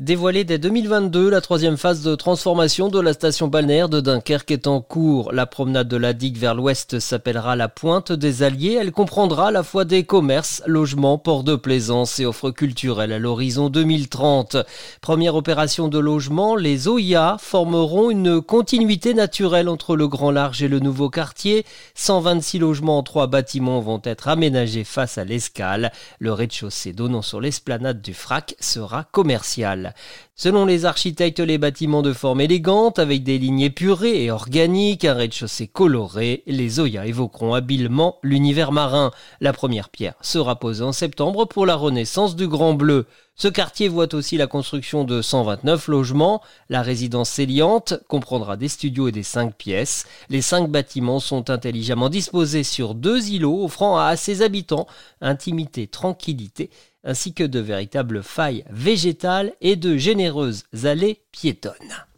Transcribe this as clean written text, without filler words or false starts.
Dévoilée dès 2022, la troisième phase de transformation de la station balnéaire de Dunkerque est en cours. La promenade de la digue vers l'ouest s'appellera la Pointe des Alliés. Elle comprendra à la fois des commerces, logements, ports de plaisance et offres culturelles à l'horizon 2030. Première opération de logement, les OIA formeront une continuité naturelle entre le Grand Large et le nouveau quartier. 126 logements en 3 bâtiments vont être aménagés face à l'escale. Le rez-de-chaussée donnant sur l'esplanade du Frac sera commercial. Selon les architectes, les bâtiments de forme élégante, avec des lignes épurées et organiques, un rez-de-chaussée coloré, les Oya évoqueront habilement l'univers marin. La première pierre sera posée en septembre pour la renaissance du Grand Bleu. Ce quartier voit aussi la construction de 129 logements. La résidence Céliante comprendra des studios et des 5 pièces. Les 5 bâtiments sont intelligemment disposés sur 2 îlots, offrant à ses habitants intimité, tranquillité, ainsi que de véritables failles végétales et de généreuses allées piétonnes.